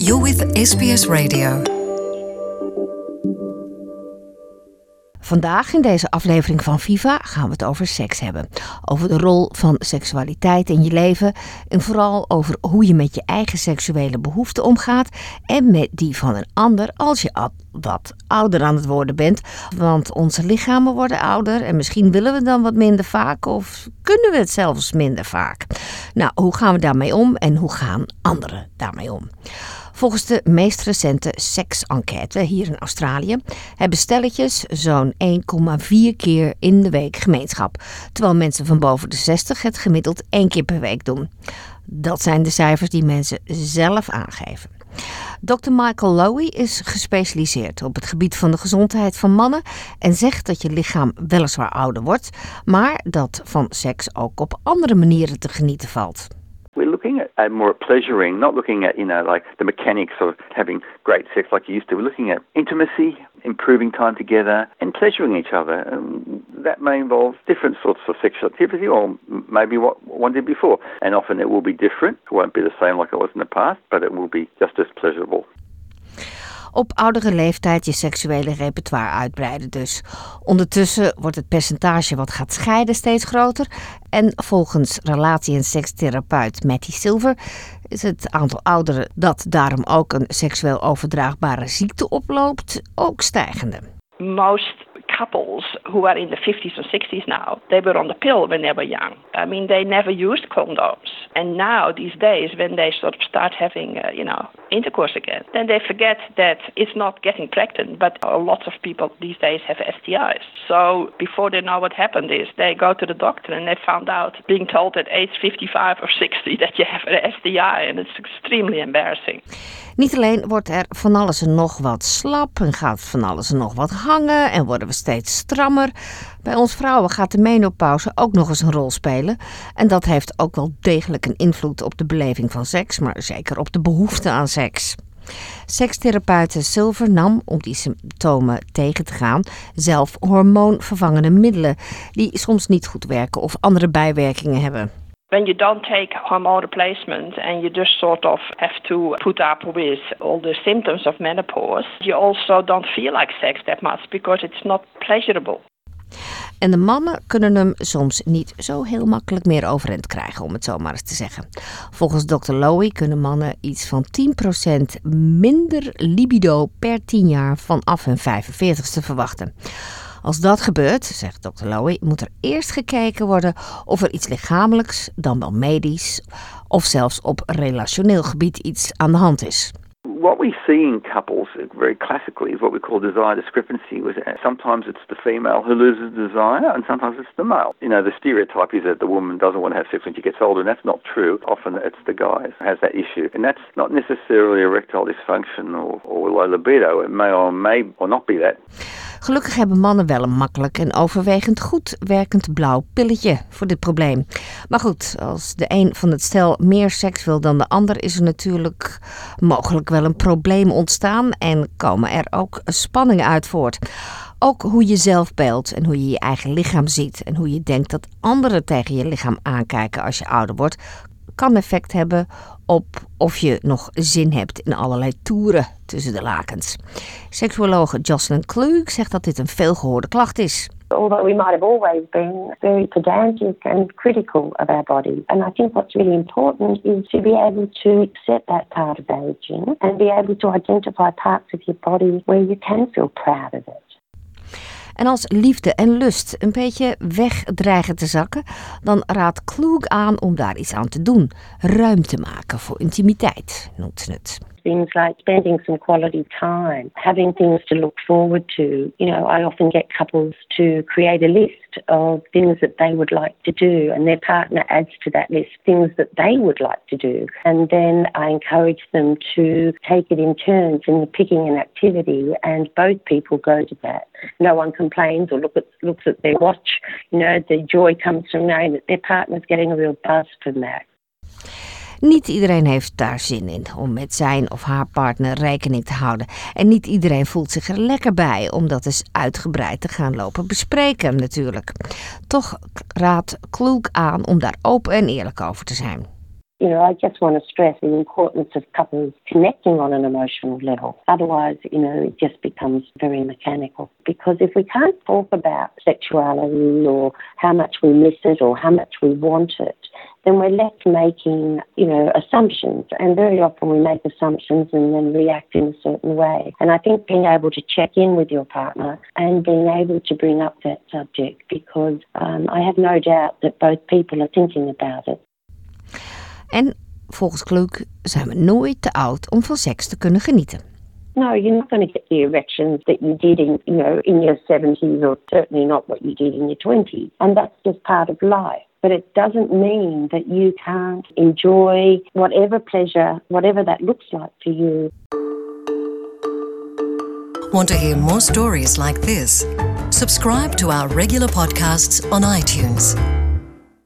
You're with SBS Radio. Vandaag in deze aflevering van Viva gaan we het over seks hebben. Over de rol van seksualiteit in je leven en vooral over hoe je met je eigen seksuele behoeften omgaat en met die van een ander als je wat ouder aan het worden bent. Want onze lichamen worden ouder en misschien willen we dan wat minder vaak of kunnen we het zelfs minder vaak. Nou, hoe gaan we daarmee om en hoe gaan anderen daarmee om? Volgens de meest recente seksenquête hier in Australië hebben stelletjes zo'n 1,4 keer in de week gemeenschap, terwijl mensen van boven de 60 het gemiddeld 1 keer per week doen. Dat zijn de cijfers die mensen zelf aangeven. Dr. Michael Lowy is gespecialiseerd op het gebied van de gezondheid van mannen en zegt dat je lichaam weliswaar ouder wordt, maar dat van seks ook op andere manieren te genieten valt. We're looking at more pleasuring, not looking at, like the mechanics of having great sex like you used to. We're looking at intimacy, improving time together, and pleasuring each other. That may involve different sorts of sexual activity or maybe what one did before. And often it will be different. It won't be the same like it was in the past, but it will be just as pleasurable. Op oudere leeftijd je seksuele repertoire uitbreiden dus. Ondertussen wordt het percentage wat gaat scheiden steeds groter. En volgens relatie- en sekstherapeut Matty Silver is het aantal ouderen dat daarom ook een seksueel overdraagbare ziekte oploopt ook stijgende. Most couples who are in the 50s or 60s now, they were on the pill when they were young. I mean, they never used condoms. And now, these days, when they sort of start having, intercourse again, then they forget that it's not getting pregnant, but a lot of people these days have STIs. So before they know what happened is, they go to the doctor and they found out, being told at age 55 or 60 that you have an STI, and it's extremely embarrassing. Niet alleen wordt er van alles en nog wat slap en gaat van alles en nog wat hangen en worden we steeds strammer. Bij ons vrouwen gaat de menopauze ook nog eens een rol spelen. En dat heeft ook wel degelijk een invloed op de beleving van seks, maar zeker op de behoefte aan seks. Sekstherapeute Silver nam, om die symptomen tegen te gaan, zelf hormoonvervangende middelen die soms niet goed werken of andere bijwerkingen hebben. When you don't take hormone replacement and you just sort of have to put up with all the symptoms of menopause, you also don't feel like sex that much because it's not pleasurable. En de mannen kunnen hem soms niet zo heel makkelijk meer overeind krijgen, om het zo maar eens te zeggen. Volgens Dr. Lowy kunnen mannen iets van 10% minder libido per 10 jaar vanaf hun 45ste verwachten. Als dat gebeurt, zegt Dr. Lowy, moet er eerst gekeken worden of er iets lichamelijks, dan wel medisch of zelfs op relationeel gebied iets aan de hand is. What we see in couples, very classically, is what we call desire discrepancy. Sometimes it's the female who loses desire, and sometimes it's the male. The stereotype is that the woman doesn't want to have sex when she gets older, and that's not true. Often it's the guy who has that issue. And that's not necessarily erectile dysfunction or low libido. It may or not be that. Gelukkig hebben mannen wel een makkelijk en overwegend goed werkend blauw pilletje voor dit probleem. Maar goed, als de een van het stel meer seks wil dan de ander, is er natuurlijk mogelijk wel een probleem ontstaan en komen er ook spanningen uit voort. Ook hoe je zelf beeldt en hoe je je eigen lichaam ziet en hoe je denkt dat anderen tegen je lichaam aankijken als je ouder wordt, kan effect hebben op of je nog zin hebt in allerlei toeren tussen de lakens. Seksuologe Jocelyn Klug zegt dat dit een veelgehoorde klacht is. Although we might have always been very pedantic and critical of our body. And I think what's really important is to be able to accept that part of aging and be able to identify parts of your body where you can feel proud of it. En als liefde en lust een beetje weg dreigen te zakken, dan raadt Klug aan om daar iets aan te doen. Ruimte maken voor intimiteit, noemt ze het. Things like spending some quality time, having things to look forward to. I often get couples to create a list of things that they would like to do, and their partner adds to that list things that they would like to do. And then I encourage them to take it in turns in the picking an activity, and both people go to that. No one complains or looks at their watch. The joy comes from knowing that their partner's getting a real buzz from that. Niet iedereen heeft daar zin in om met zijn of haar partner rekening te houden. En niet iedereen voelt zich er lekker bij om dat eens uitgebreid te gaan lopen bespreken natuurlijk. Toch raadt Klug aan om daar open en eerlijk over te zijn. I just want to stress the importance of couples connecting on an emotional level. Otherwise, it just becomes very mechanical. Because if we can't talk about sexuality or how much we miss it or how much we want it, then we're left making, assumptions. And very often we make assumptions and then react in a certain way. And I think being able to check in with your partner and being able to bring up that subject, because I have no doubt that both people are thinking about it. En volgens Klug zijn we nooit te oud om van seks te kunnen genieten. No, you're not going to get the erections that you did in your 70s, or certainly not what you did in your 20s. And that's just part of life. But it doesn't mean that you can't enjoy whatever pleasure, whatever that looks like for you. Want to hear more stories like this? Subscribe to our regular podcasts on iTunes.